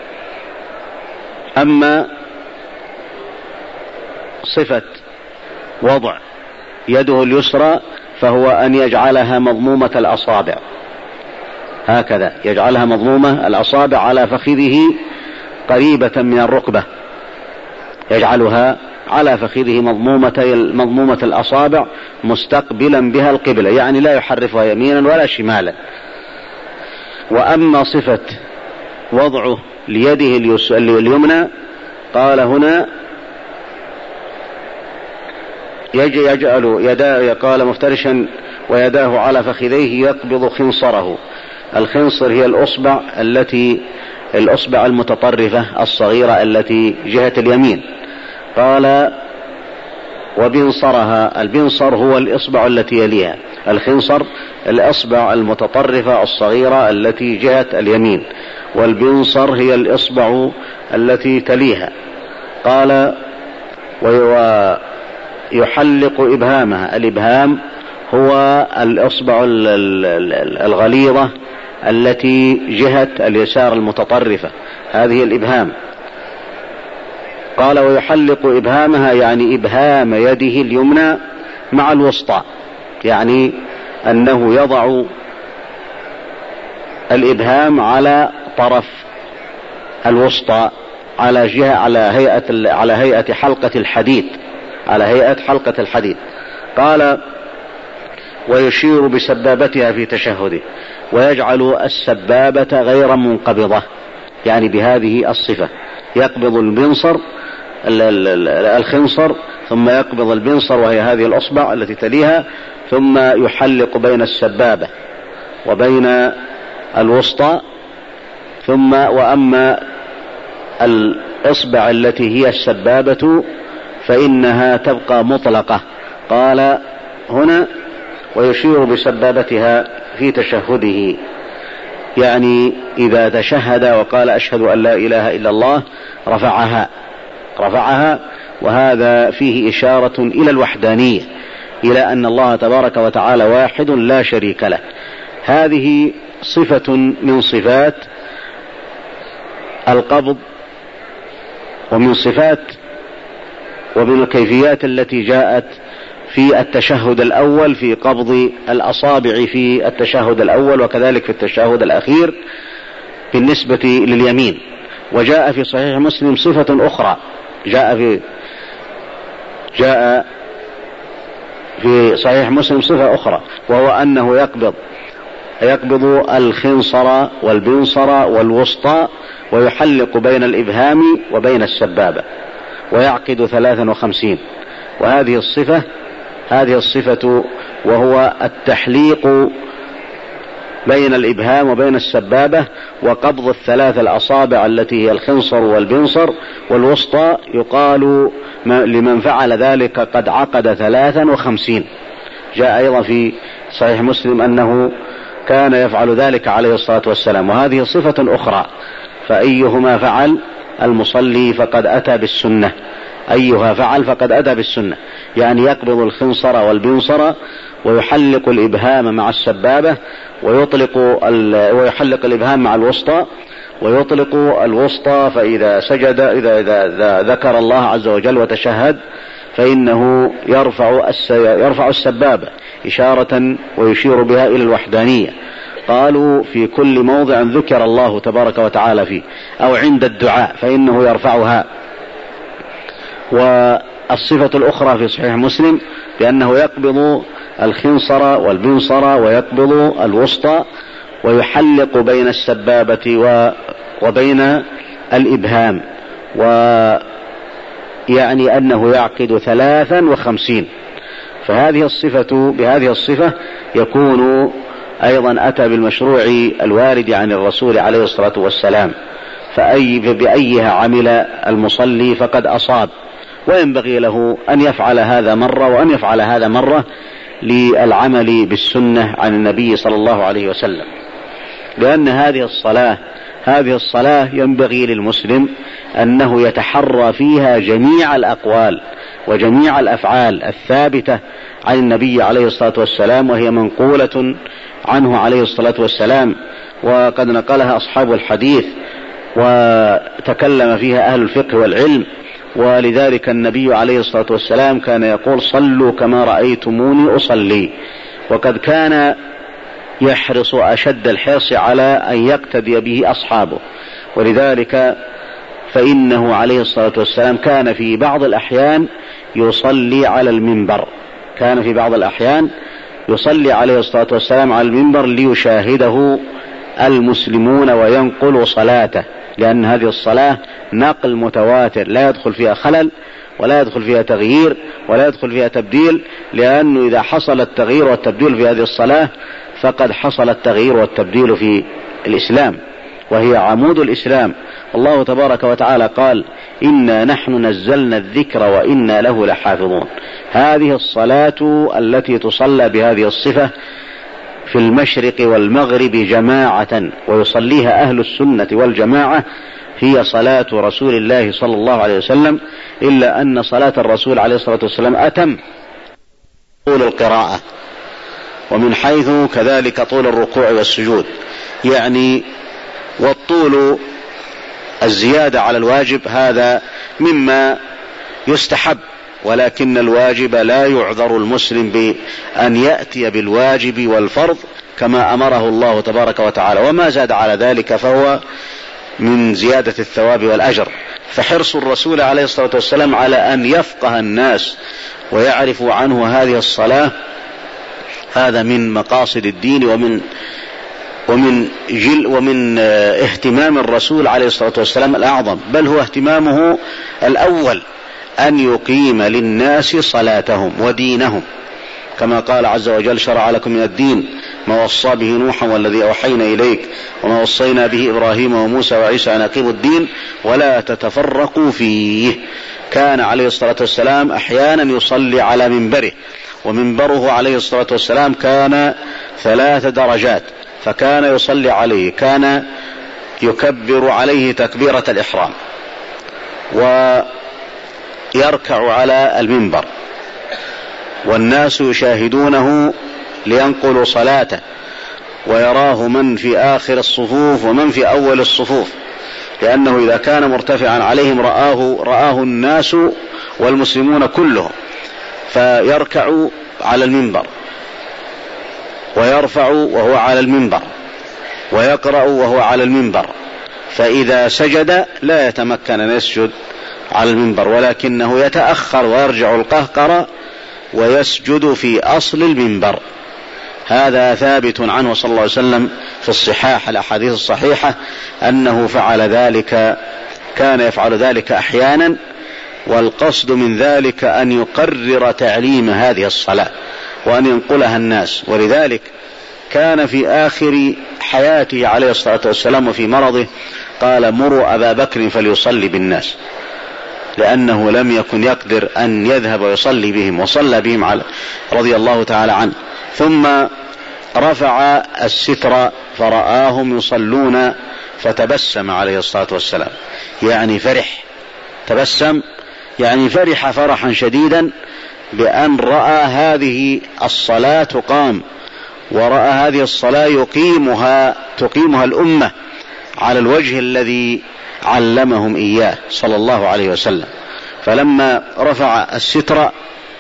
[SPEAKER 1] أما صفة وضع يده اليسرى فهو أن يجعلها مضمومة الأصابع، هكذا يجعلها مضمومة الأصابع على فخذه قريبة من الركبة، يجعلها على فخذه مضمومة مضمومة الأصابع مستقبلا بها القبلة، يعني لا يحرفها يمينا ولا شمالا. وأما صفة وضعه ليده اليمنى قال هنا يجعل يداه قال مفترشا ويداه على فخذيه يقبض خنصره. الخنصر هي الأصبع التي الأصبع المتطرفة الصغيرة التي جهة اليمين. قال وبنصرها. البنصر هو الإصبع التي يليها، الخنصر الأصبع المتطرفة الصغيرة التي جهة اليمين، والبنصر هي الإصبع التي تليها. قال ويحلق إبهامها. الإبهام هو الإصبع الغليظة التي جهة اليسار المتطرفة، هذه الإبهام. قال ويحلق إبهامها يعني إبهام يده اليمنى مع الوسطى، يعني أنه يضع الإبهام على طرف الوسطى على جهة على هيئة على هيئة حلقة الحديد على هيئة حلقة الحديد. قال ويشير بسبابتها في تشهده، ويجعل السبابة غير منقبضة، يعني بهذه الصفة يقبض البنصر الخنصر ثم يقبض البنصر وهي هذه الأصبع التي تليها، ثم يحلق بين السبابة وبين الوسطى. ثم وأما الإصبع التي هي السبابة فإنها تبقى مطلقة. قال هنا ويشير بسبابتها في تشهده، يعني إذا تشهد وقال أشهد أن لا إله إلا الله رفعها رفعها وهذا فيه إشارة إلى الوحدانية، إلى أن الله تبارك وتعالى واحد لا شريك له. هذه صفة من صفات القبض ومن صفات ومن الكيفيات التي جاءت في التشهد الأول في قبض الأصابع في التشهد الأول، وكذلك في التشهد الأخير بالنسبة لليمين. وجاء في صحيح مسلم صفة أخرى، جاء في جاء في صحيح مسلم صفة أخرى، وهو أنه يقبض يقبض الخنصر والبنصر والوسطى ويحلق بين الإبهام وبين السبابة ويعقد ثلاثا وخمسين. وهذه الصفة هذه الصفة وهو التحليق بين الإبهام وبين السبابة وقبض الثلاث الأصابع التي هي الخنصر والبنصر والوسطى، يقال لمن فعل ذلك قد عقد ثلاثا وخمسين. جاء أيضا في صحيح مسلم أنه كان يفعل ذلك عليه الصلاة والسلام. وهذه صفة أخرى، فأيهما فعل المصلي فقد أتى بالسنة، أيها فعل فقد أتى بالسنة، يعني يقبض الخنصر والبنصر ويحلق الإبهام مع السبابة ويطلق ويحلق الإبهام مع الوسطى ويطلق الوسطى، فإذا سجد إذا, إذا ذكر الله عز وجل وتشهد فإنه يرفع يرفع السبابة إشارة ويشير بها إلى الوحدانية. قالوا في كل موضع ذكر الله تبارك وتعالى فيه أو عند الدعاء فإنه يرفعها. والصفة الأخرى في صحيح مسلم بأنه يقبض الخنصر والبنصر ويقبض الوسطى ويحلق بين السبابة وبين الإبهام، ويعني أنه يعقد ثلاثا وخمسين. فهذه الصفة بهذه الصفة يكون أيضا أتى بالمشروع الوارد عن الرسول عليه الصلاة والسلام، فأي بأيها عمل المصلي فقد أصاب، وينبغي له أن يفعل هذا مرة وأن يفعل هذا مرة للعمل بالسنة عن النبي صلى الله عليه وسلم، لأن هذه الصلاة هذه الصلاة ينبغي للمسلم أنه يتحرى فيها جميع الأقوال وجميع الأفعال الثابتة عن النبي عليه الصلاة والسلام، وهي منقولة عنه عليه الصلاة والسلام، وقد نقلها أصحاب الحديث وتكلم فيها أهل الفقه والعلم. ولذلك النبي عليه الصلاة والسلام كان يقول صلوا كما رأيتموني أصلي، وقد كان يحرص أشد الحرص على أن يقتدي به أصحابه. ولذلك فإنه عليه الصلاة والسلام كان في بعض الأحيان يصلي على المنبر كان في بعض الأحيان يصلي عليه الصلاة والسلام على المنبر ليشاهده المسلمون وينقل صلاته، لأن هذه الصلاة نقل متواتر لا يدخل فيها خلل ولا يدخل فيها تغيير ولا يدخل فيها تبديل، لأنه إذا حصل التغيير والتبديل في هذه الصلاة فقد حصل التغيير والتبديل في الإسلام، وهي عمود الإسلام. الله تبارك وتعالى قال إنا نحن نزلنا الذكر وإنا له لحافظون. هذه الصلاة التي تصلى بهذه الصفة في المشرق والمغرب جماعة ويصليها أهل السنة والجماعة هي صلاة رسول الله صلى الله عليه وسلم، إلا أن صلاة الرسول عليه الصلاة والسلام أتم طول القراءة، ومن حيث كذلك طول الركوع والسجود، يعني والطول الزيادة على الواجب هذا مما يستحب، ولكن الواجب لا يعذر المسلم بأن يأتي بالواجب والفرض كما أمره الله تبارك وتعالى، وما زاد على ذلك فهو من زيادة الثواب والأجر. فحرص الرسول عليه الصلاة والسلام على أن يفقه الناس ويعرفوا عنه هذه الصلاة هذا من مقاصد الدين ومن ومن جل ومن اهتمام الرسول عليه الصلاة والسلام الأعظم، بل هو اهتمامه الأول أن يقيم للناس صلاتهم ودينهم، كما قال عز وجل شرع لكم من الدين ما وصى به نوحا والذي أوحينا إليك وما وصينا به إبراهيم وموسى وعيسى أن أقيموا الدين ولا تتفرقوا فيه. كان عليه الصلاة والسلام أحيانا يصلي على منبره، ومنبره عليه الصلاة والسلام كان ثلاث درجات، فكان يصلي عليه، كان يكبر عليه تكبيرة الإحرام ويركع على المنبر والناس يشاهدونه لينقلوا صلاته، ويراه من في آخر الصفوف ومن في أول الصفوف، لأنه إذا كان مرتفعا عليهم رآه, رآه الناس والمسلمون كلهم، فيركع على المنبر ويرفع وهو على المنبر ويقرأ وهو على المنبر، فإذا سجد لا يتمكن أن يسجد على المنبر، ولكنه يتأخر ويرجع القهقرة ويسجد في أصل المنبر. هذا ثابت عنه صلى الله عليه وسلم في الصحاح الأحاديث الصحيحة أنه فعل ذلك، كان يفعل ذلك أحيانا، والقصد من ذلك أن يقرر تعليم هذه الصلاة وأن ينقلها الناس. ولذلك كان في آخر حياته عليه الصلاة والسلام وفي مرضه قال: مروا أبا بكر فليصلي بالناس، لأنه لم يكن يقدر أن يذهب ويصلي بهم، وصلى بهم على رضي الله تعالى عنه. ثم رفع الستر فرآهم يصلون فتبسم عليه الصلاة والسلام، يعني فرح، تبسم يعني فرح فرحا شديدا بأن رأى هذه الصلاة تقام، ورأى هذه الصلاة يقيمها تقيمها الأمة على الوجه الذي علمهم إياه صلى الله عليه وسلم. فلما رفع الستر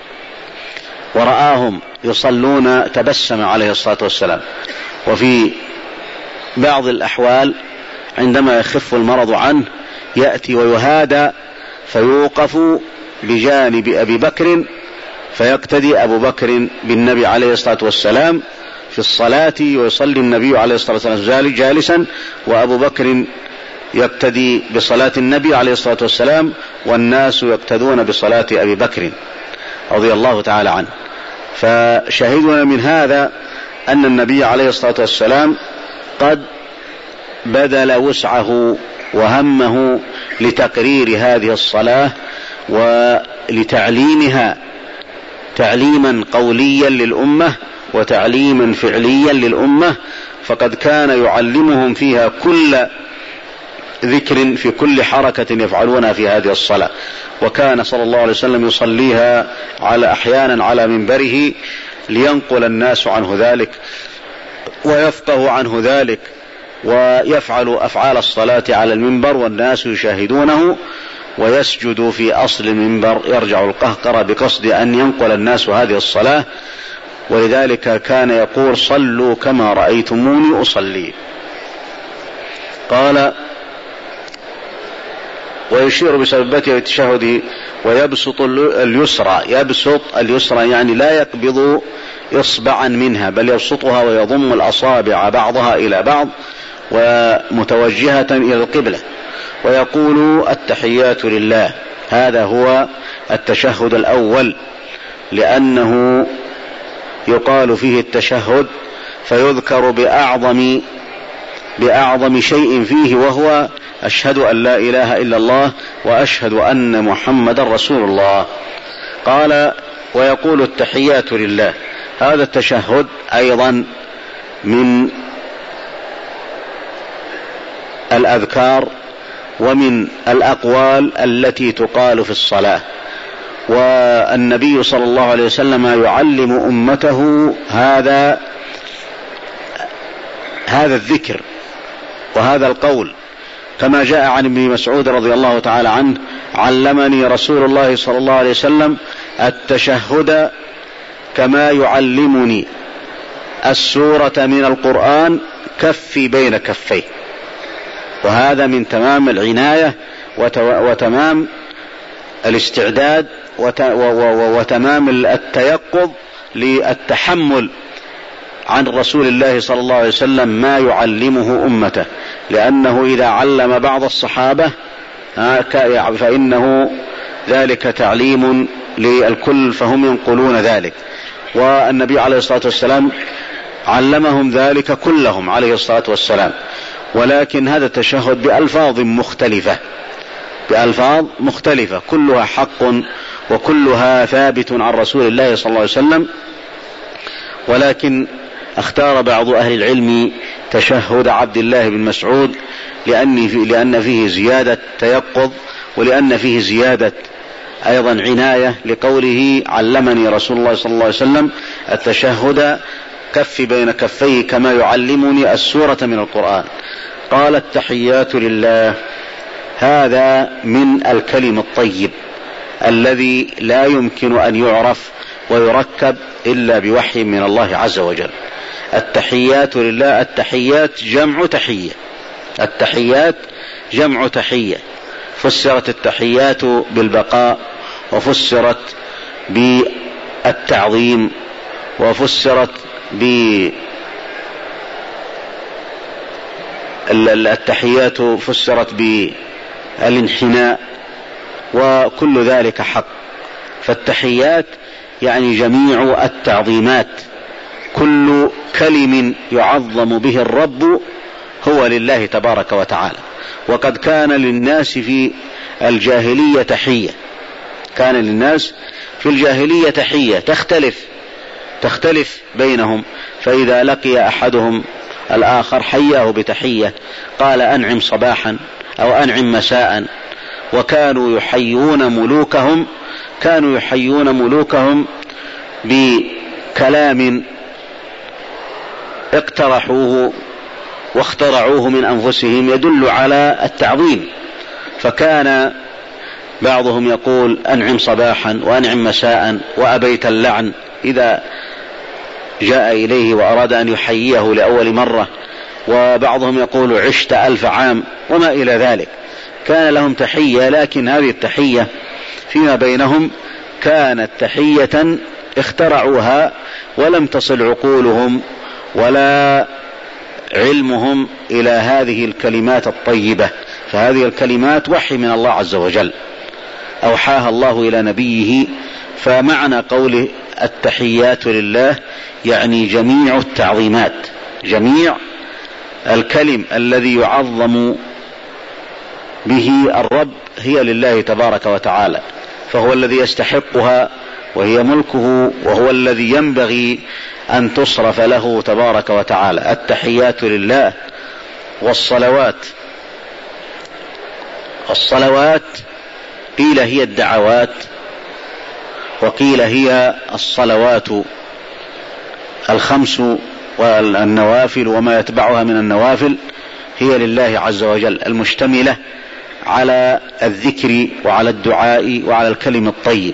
[SPEAKER 1] ورآهم يصلون تبسم عليه الصلاة والسلام. وفي بعض الأحوال عندما يخف المرض عنه يأتي ويهادى فيوقف بجانب أبي بكر، فيقتدي أبو بكر بالنبي عليه الصلاة والسلام في الصلاة، ويصلي النبي عليه الصلاة والسلام جالسا، وأبو بكر يقتدي بصلاة النبي عليه الصلاة والسلام، والناس يقتدون بصلاة أبي بكر رضي الله تعالى عنه. فشهدنا من هذا أن النبي عليه الصلاة والسلام قد بذل وسعه وهمه لتقرير هذه الصلاة ولتعليمها تعليما قوليا للأمة وتعليما فعليا للأمة، فقد كان يعلمهم فيها كل ذكر في كل حركة يفعلونها في هذه الصلاة. وكان صلى الله عليه وسلم يصليها على أحيانا على منبره لينقل الناس عنه ذلك ويفقه عنه ذلك، ويفعل أفعال الصلاة على المنبر والناس يشاهدونه، ويسجد في أصل المنبر يرجع القهقرة بقصد أن ينقل الناس هذه الصلاة. ولذلك كان يقول: صلوا كما رأيتموني أصلي. قال: ويشير بسببته التشهد ويبسط اليسرى. يبسط اليسرى يعني لا يقبض إصبعا منها، بل يبسطها ويضم الأصابع بعضها إلى بعض ومتوجهة إلى القبلة، ويقول: التحيات لله. هذا هو التشهد الأول، لأنه يقال فيه التشهد فيذكر بأعظم بأعظم شيء فيه، وهو أشهد أن لا إله إلا الله وأشهد أن محمد رسول الله. قال: ويقول التحيات لله. هذا التشهد أيضا من الأذكار ومن الأقوال التي تقال في الصلاة، والنبي صلى الله عليه وسلم يعلم أمته هذا هذا الذكر وهذا القول، كما جاء عن ابن مسعود رضي الله تعالى عنه: علمني رسول الله صلى الله عليه وسلم التشهد كما يعلمني السورة من القرآن كفي بين كفيه. وهذا من تمام العناية وتمام الاستعداد وتمام التيقظ للتحمل عن رسول الله صلى الله عليه وسلم ما يعلمه أمته، لأنه إذا علم بعض الصحابة فإنه ذلك تعليم للكل، فهم ينقلون ذلك. والنبي عليه الصلاة والسلام علمهم ذلك كلهم عليه الصلاة والسلام، ولكن هذا التشهد بألفاظ مختلفة بألفاظ مختلفة كلها حق وكلها ثابت عن رسول الله صلى الله عليه وسلم، ولكن اختار بعض أهل العلم تشهد عبد الله بن مسعود لأن فيه زيادة تيقظ، ولأن فيه زيادة أيضا عناية، لقوله علمني رسول الله صلى الله عليه وسلم التشهد كف بين كفيه كما يعلمني السورة من القرآن. قال التحيات لله، هذا من الكلم الطيب الذي لا يمكن أن يعرف ويركب إلا بوحي من الله عز وجل. التحيات لله، التحيات جمع تحية، التحيات جمع تحية، فسرت التحيات بالبقاء، وفسرت بالتعظيم، وفسرت بالتحيات فسرت بالانحناء، وكل ذلك حق. فالتحيات يعني جميع التعظيمات، كل كلم يعظم به الرب هو لله تبارك وتعالى. وقد كان للناس في الجاهلية تحية، كان للناس في الجاهلية تحية تختلف تختلف بينهم، فإذا لقي أحدهم الآخر حياه بتحية، قال أنعم صباحا أو أنعم مساء. وكانوا يحيون ملوكهم كانوا يحيون ملوكهم بكلام اقترحوه واخترعوه من أنفسهم يدل على التعظيم، فكان بعضهم يقول أنعم صباحا وأنعم مساء وأبيت اللعن إذا جاء إليه وأراد أن يحييه لأول مرة، وبعضهم يقول عشت ألف عام وما إلى ذلك. كان لهم تحية، لكن هذه التحية فيما بينهم كانت تحية اخترعوها، ولم تصل عقولهم ولا علمهم إلى هذه الكلمات الطيبة. فهذه الكلمات وحي من الله عز وجل أوحاها الله إلى نبيه. فمعنى قوله التحيات لله يعني جميع التعظيمات، جميع الكلم الذي يعظم به الرب هي لله تبارك وتعالى، فهو الذي يستحقها وهي ملكه، وهو الذي ينبغي أن تصرف له تبارك وتعالى. التحيات لله. والصلوات، الصلوات قيل هي الدعوات، وقيل هي الصلوات الخمس والنوافل وما يتبعها من النوافل، هي لله عز وجل، المشتملة على الذكر وعلى الدعاء وعلى الكلم الطيب.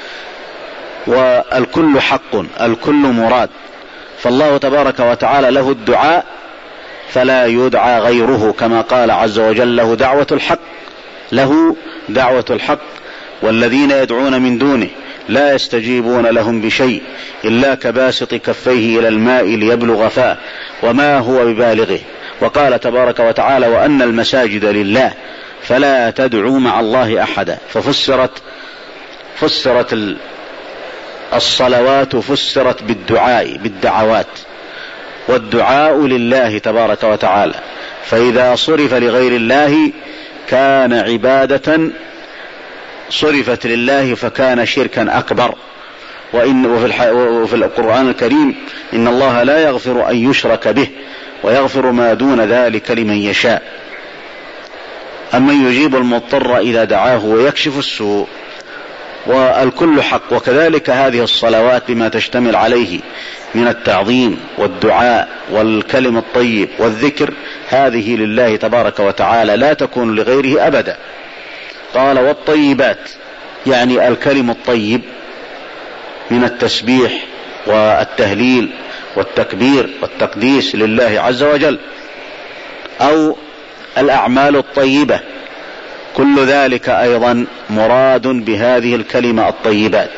[SPEAKER 1] والكل حق، الكل مراد، فالله تبارك وتعالى له الدعاء فلا يدعى غيره، كما قال عز وجل له دعوة الحق، له دعوة الحق، والذين يدعون من دونه لا يستجيبون لهم بشيء إلا كباسط كفيه إلى الماء ليبلغ فاه وما هو ببالغه. وقال تبارك وتعالى وأن المساجد لله فلا تدعوا مع الله أحدا. ففسرت فسرت الصلوات فسرت بالدعاء بالدعوات، والدعاء لله تبارك وتعالى، فإذا صرف لغير الله كان عبادة، صرفت لله فكان شركا أكبر. وإن وفي القرآن الكريم إن الله لا يغفر أن يشرك به ويغفر ما دون ذلك لمن يشاء. أمن يجيب المضطر إذا دعاه ويكشف السوء. والكل حق. وكذلك هذه الصلوات بما تشتمل عليه من التعظيم والدعاء والكلم الطيب والذكر، هذه لله تبارك وتعالى لا تكون لغيره أبدا. قال والطيبات يعني الكلم الطيب من التسبيح والتهليل والتكبير والتقديس لله عز وجل، أو الأعمال الطيبة، كل ذلك أيضا مراد بهذه الكلمة الطيبات،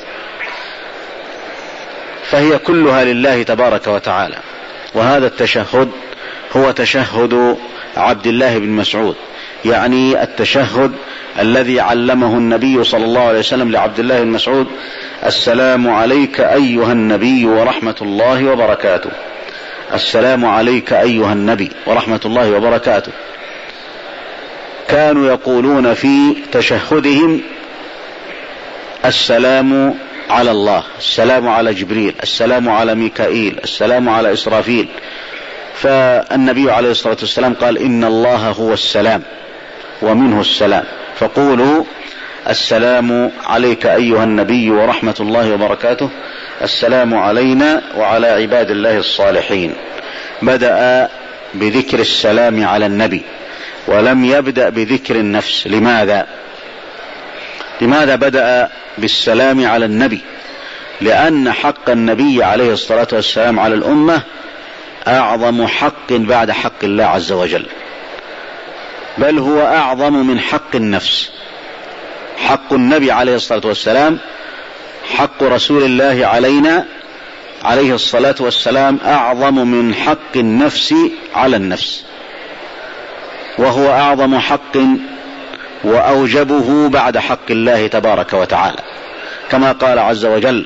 [SPEAKER 1] فهي كلها لله تبارك وتعالى. وهذا التشهد هو تشهد عبد الله بن مسعود، يعني التشهد الذي علمه النبي صلى الله عليه وسلم لعبد الله بن مسعود: السلام عليك أيها النبي ورحمة الله وبركاته. السلام عليك أيها النبي ورحمة الله وبركاته، كانوا يقولون في تشهدهم السلام على الله، السلام على جبريل، السلام على ميكائيل، السلام على إسرافيل. فالنبي عليه الصلاة والسلام قال إن الله هو السلام ومنه السلام، فقولوا السلام عليك أيها النبي ورحمة الله وبركاته، السلام علينا وعلى عباد الله الصالحين. بدأ بذكر السلام على النبي ولم يبدأ بذكر النفس. لماذا؟ لماذا بدأ بالسلام على النبي؟ لأن حق النبي عليه الصلاة والسلام على الأمة أعظم حق بعد حق الله عز وجل، بل هو أعظم من حق النفس. حق النبي عليه الصلاة والسلام، حق رسول الله علينا عليه الصلاة والسلام أعظم من حق النفس على النفس، وهو أعظم حق وأوجبه بعد حق الله تبارك وتعالى، كما قال عز وجل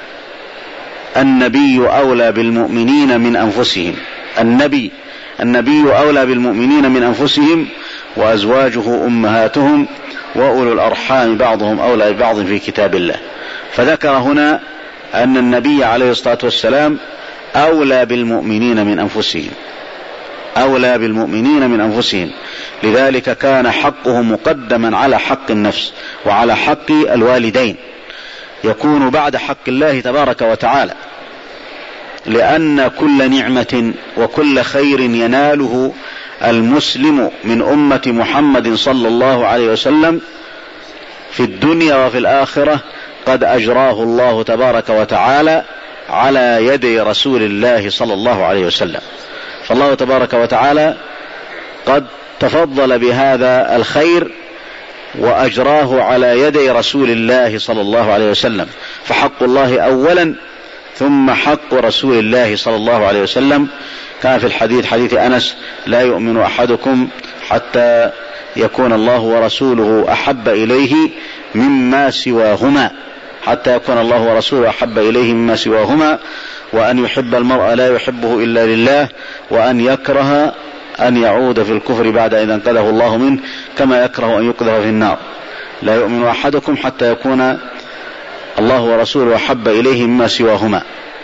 [SPEAKER 1] النبي أولى بالمؤمنين من أنفسهم. النبي النبي أولى بالمؤمنين من أنفسهم وأزواجه أمهاتهم وأولو الأرحام بعضهم أولى ببعض في كتاب الله. فذكر هنا أن النبي عليه الصلاة والسلام أولى بالمؤمنين من أنفسهم، أولى بالمؤمنين من أنفسهم، لذلك كان حقه مقدما على حق النفس وعلى حق الوالدين، يكون بعد حق الله تبارك وتعالى، لأن كل نعمة وكل خير يناله المسلم من أمة محمد صلى الله عليه وسلم في الدنيا وفي الآخرة قد أجراه الله تبارك وتعالى على يد رسول الله صلى الله عليه وسلم. فالله تبارك وتعالى قد تفضل بهذا الخير وأجراه على يد رسول الله صلى الله عليه وسلم، فحق الله أولا ثم حق رسول الله صلى الله عليه وسلم. كان في الحديث حديث أنس لا يؤمن أحدكم حتى يكون الله ورسوله أحب إليه مما سواهما، حتى يكون الله ورسوله أحب إليه مما سواهما، وأن يحب المرء لا يحبه إلا لله، وأن يكره أن يعود في الكفر بعد إذا انقذه الله منه، كما يكره أن يقذف في النار. لا يؤمن أحدكم حتى يكون الله ورسوله أحب إليه مما سواهما.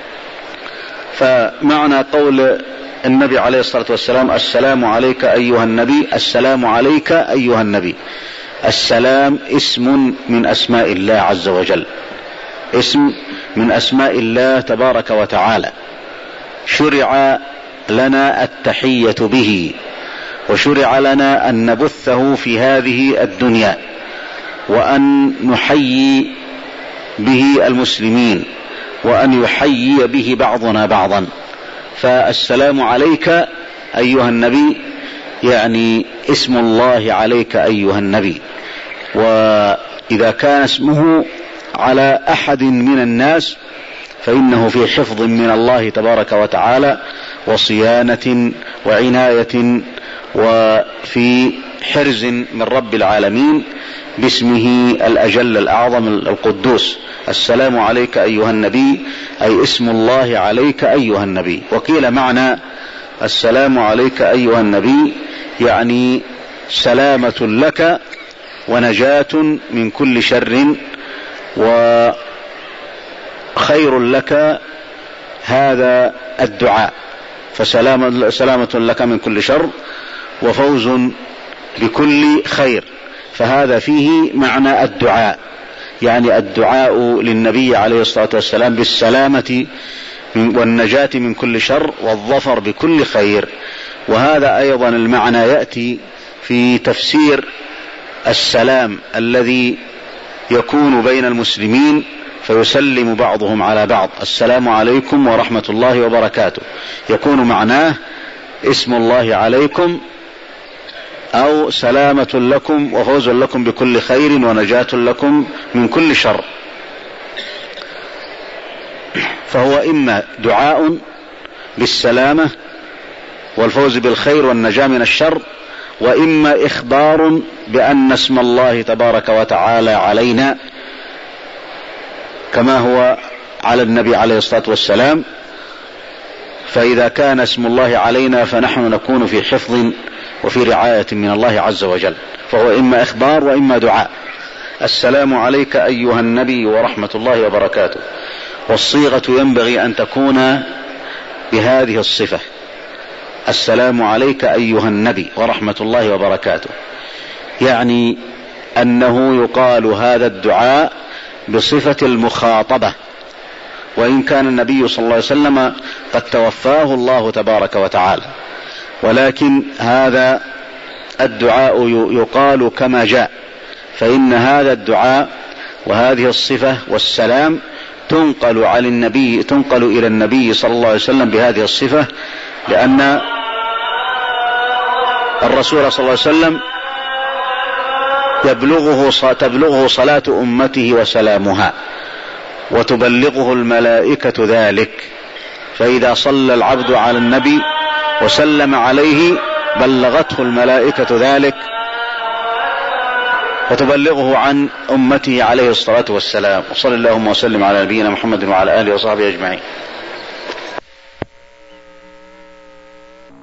[SPEAKER 1] فمعنى قول النبي عليه الصلاة والسلام السلام عليك أيها النبي، السلام عليك أيها النبي، السلام اسم من أسماء الله عز وجل، اسم من أسماء الله تبارك وتعالى، شرع لنا التحية به، وشرع لنا أن نبثه في هذه الدنيا، وأن نحيي به المسلمين، وأن يحيي به بعضنا بعضا. فالسلام عليك أيها النبي يعني اسم الله عليك أيها النبي، وإذا كان اسمه على أحد من الناس فإنه في حفظ من الله تبارك وتعالى وصيانة وعناية وفي حرز من رب العالمين باسمه الأجل الأعظم القدوس. السلام عليك أيها النبي أي اسم الله عليك أيها النبي. وقيل معنى السلام عليك أيها النبي يعني سلامة لك ونجاة من كل شر وخير لك هذا الدعاء، فسلامة لك من كل شر وفوز بكل خير، فهذا فيه معنى الدعاء، يعني الدعاء للنبي عليه الصلاة والسلام بالسلامة والنجاة من كل شر والظفر بكل خير. وهذا أيضا المعنى يأتي في تفسير السلام الذي يكون بين المسلمين فيسلم بعضهم على بعض، السلام عليكم ورحمة الله وبركاته، يكون معناه اسم الله عليكم أو سلامة لكم وفوز لكم بكل خير ونجاة لكم من كل شر. فهو إما دعاء بالسلامة والفوز بالخير والنجاة من الشر، وإما إخبار بأن اسم الله تبارك وتعالى علينا كما هو على النبي عليه الصلاة والسلام، فإذا كان اسم الله علينا فنحن نكون في حفظ وفي رعاية من الله عز وجل، فهو إما إخبار وإما دعاء. السلام عليك أيها النبي ورحمة الله وبركاته، والصيغة ينبغي أن تكون بهذه الصفة: السلام عليك أيها النبي ورحمة الله وبركاته، يعني أنه يقال هذا الدعاء بصفة المخاطبة، وإن كان النبي صلى الله عليه وسلم قد توفاه الله تبارك وتعالى، ولكن هذا الدعاء يقال كما جاء، فإن هذا الدعاء وهذه الصفة والسلام تنقل على النبي تنقل إلى النبي صلى الله عليه وسلم بهذه الصفة، لأن الرسول صلى الله عليه وسلم يبلغه تبلغه صلاة أمته وسلامها، وتبلغه الملائكة ذلك، فإذا صلى العبد على النبي وسلم عليه بلغته الملائكة ذلك وتبلغه عن أمته عليه الصلاة والسلام. وصلى اللهم وسلم على نبينا محمد وعلى آله وصحبه أجمعين.